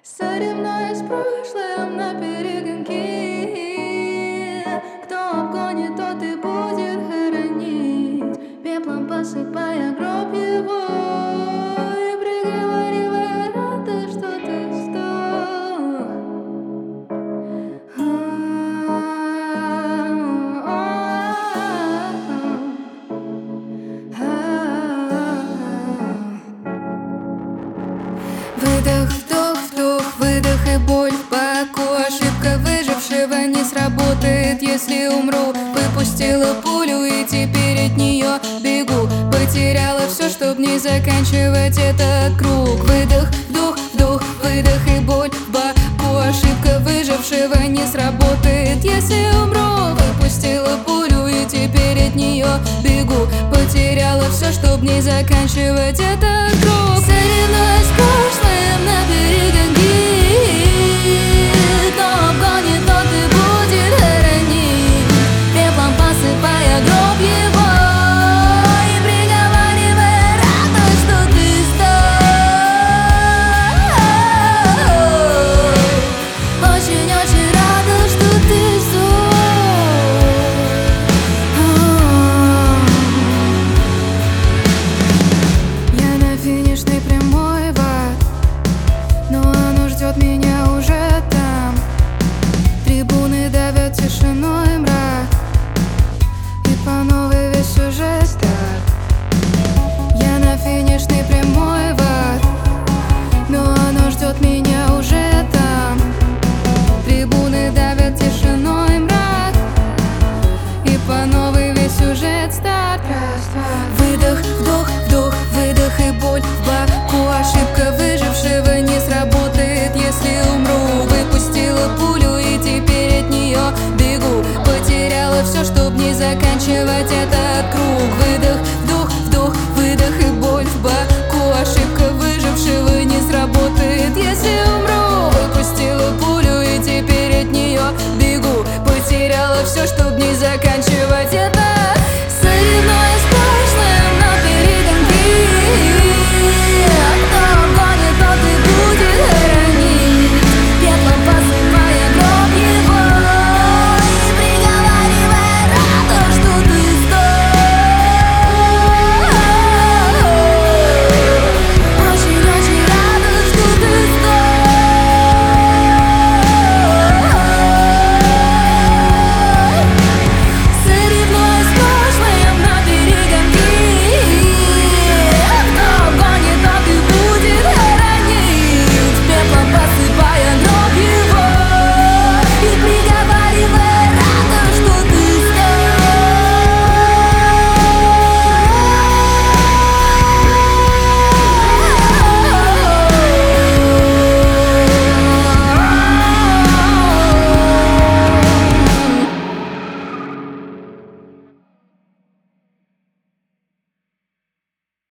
Соревнуясь с прошлым на перегонки, кто обгонит, тот и будет хоронить, пеплом посыпая гроб его и приговаривая: рада, что ты сдох. Выдох, вдох, вдох, выдох и боль в боку. Ошибка выжившего не сработает, если умру. Выпустила пулю и теперь от нее бегу. Потеряла все, чтоб не заканчивать этот круг. Выдох, вдох, вдох, выдох и боль в боку. Ошибка выжившего не сработает, если умру. Выпустила пулю и теперь от нее бегу. Потеряла все, чтоб не заканчивать этот круг. Соревнуясь с прошлым на перегонки, кто обгонит, тот и будет хоронить, пеплом посыпая гроб его и приговаривая: рада, что ты сдох. Очень-очень рада, что ты сдох. Я на финишной прямой в ад, но оно ждет меня уже там. Трибуны давят тишиной мрак, и по новой весь сюжет старт. Я на финишной прямой в ад, но оно ждет меня уже там. Трибуны давят тишиной мрак, и по новой весь сюжет старт. Раз, два. Выдох, вдох, вдох, выдох и боль в боку. Ошибка выжившего не сработает, если умру. Выпустила пулю и теперь от нее бегу. Потеряла все, чтоб не заканчивать